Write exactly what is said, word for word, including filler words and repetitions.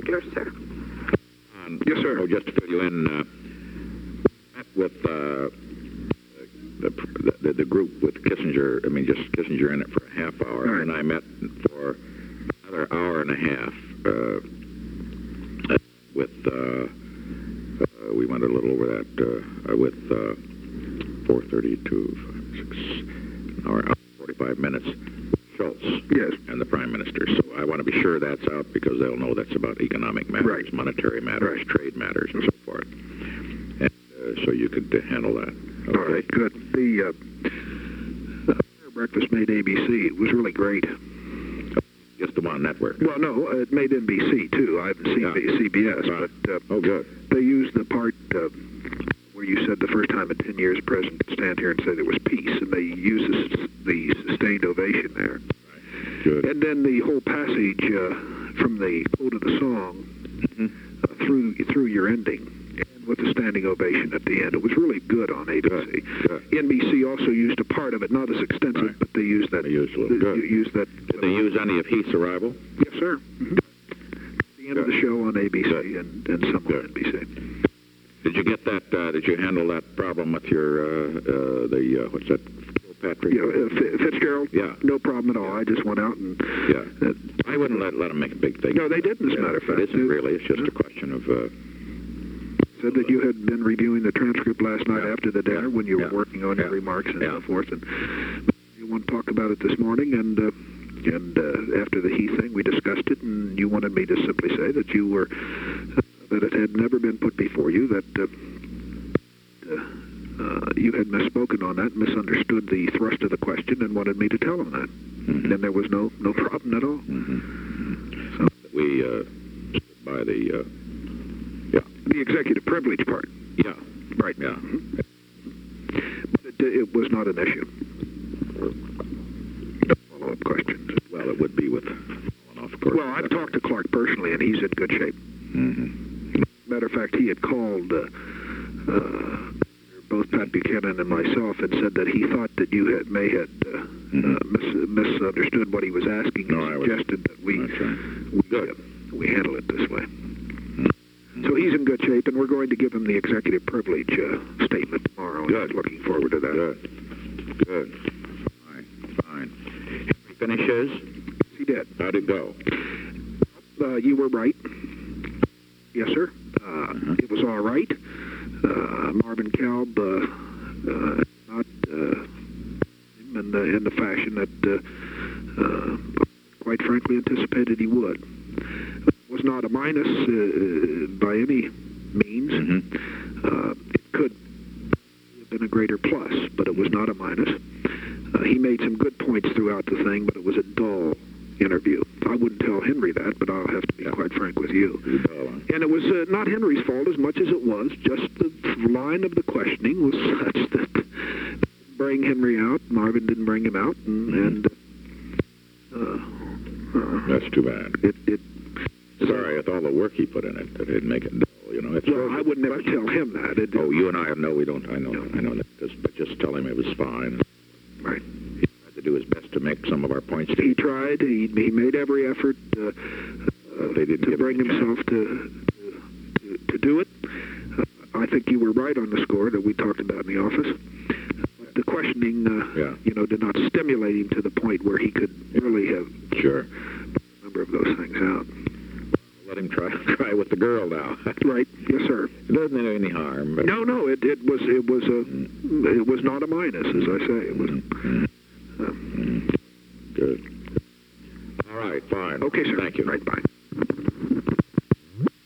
yours, sir. Um, Yes, sir. Oh, just to fill you in, uh, met with uh, the, the the group with Kissinger. I mean, just Kissinger in it for a half hour, Right. and I met for another hour and a half uh, with. Uh, uh, we went a little over that uh, with uh, four thirty-two, six, an hour, forty-five minutes. Schultz Yes. and the Prime Minister. So I want to be sure that's out because they'll know that's about economic matters, Right. monetary matters, Right. trade matters, and so forth. And uh, so you could uh, handle that. Okay. All right, good. The uh, uh, breakfast made A B C. It was really great. Just the one network. Well, no, it made N B C too. I haven't seen Yeah. C B S, Right. but uh, Oh, good. they used the part uh, where you said the first time in ten years, the president could stand here and say there was peace, and they used the, the sustained ovation there. Good. And then the whole passage uh, from the quote of the song Mm-hmm. uh, through through your ending, and with the standing ovation at the end. It was really good on A B C. Good. Good. N B C also used a part of it, not as extensive, Right. but they used that. They used a little. they Good. used that. Did they use any of Heath's arrival? Yes, sir. Mm-hmm. The end of the Good. show on A B C Good. and, and some Good. on N B C. Did you get that? Uh, did you handle that problem with your uh, uh, the uh, what's that? Patrick? Yeah, uh, F- Fitzgerald. Yeah. No problem at all. I just went out and. Yeah. Uh, I wouldn't let let them make a big thing. No, they didn't, as a matter of fact. It isn't They- really. It's just a question of. Uh, said that you had been reviewing the transcript last night Yeah. after the dinner Yeah. when you were Yeah. working on your Yeah. remarks and Yeah. so forth, and you want to talk about it this morning, and uh, and uh, after the Heath thing, we discussed it, and you wanted me to simply say that you were uh, that it had never been put before you, that uh, uh, uh, you had misspoken on that, misunderstood the thrust of the question, and wanted me to tell him that, Mhm. and there was no no problem at all. Mm-hmm. So We uh, stood by the uh, yeah the executive privilege part, yeah right? yeah. Mhm. But it, it was not an issue. No follow-up questions. Well, it would be with falling off, of course. Well, I've talked to Clark personally, and he's in good shape. Mm-hmm. Matter of fact, he had called uh, uh, both Pat Buchanan and myself and said that he thought that you had may had uh, Mhm. uh, mis- misunderstood what he was asking No, and I was- suggested that we That's right. we, Good. uh, we handle it this way. Mhm. So he's in good shape, and we're going to give him the executive privilege uh, statement tomorrow. and Good. I'm looking forward to that. Good. Good. Fine. Fine. Henry finishes. He did. How'd it go? Uh, you were right. Yes, sir. Uh, Mhm. It was all right. Uh, Marvin Kalb uh, uh, not uh, in the in the fashion that, uh, uh, quite frankly, anticipated he would. It was not a minus uh, by any means. Mm-hmm. Uh, it could have been a greater plus, but it was not a minus. Uh, he made some good points throughout the thing, but it was a dull interview. I wouldn't tell Henry that, but I'll have to be Yeah. quite frank with you. You go on. And it was uh, not Henry's fault as much as it was just the line of the questioning was such that didn't bring Henry out. Marvin didn't bring him out, and, Mhm. and uh, uh, That's too bad. it. it Sorry, with all the work he put in it, that it'd make it dull. You know, it's well, I would never tell him that. It, Oh, you and I know we don't. I know. No. I know that. Just, but just tell him it was fine. Right. He tried to do his best to make some of our points. He tried. He, he made every effort uh, uh, They didn't to give him bring a chance. himself to, to to do it. Uh, I think you were right on the score that we talked about in the office. But the questioning, uh, Yeah. you know, did not stimulate him to the point where he could really have Sure. a number of those things out. Let him try try with the girl now. Right? Yes, sir. It doesn't do any harm. But No, no. It, it was it was a it was not a minus, as I say. It was. Mhm. Uh, Mhm. Good. All right. Fine. okay, sir. Thank you. Right. Bye.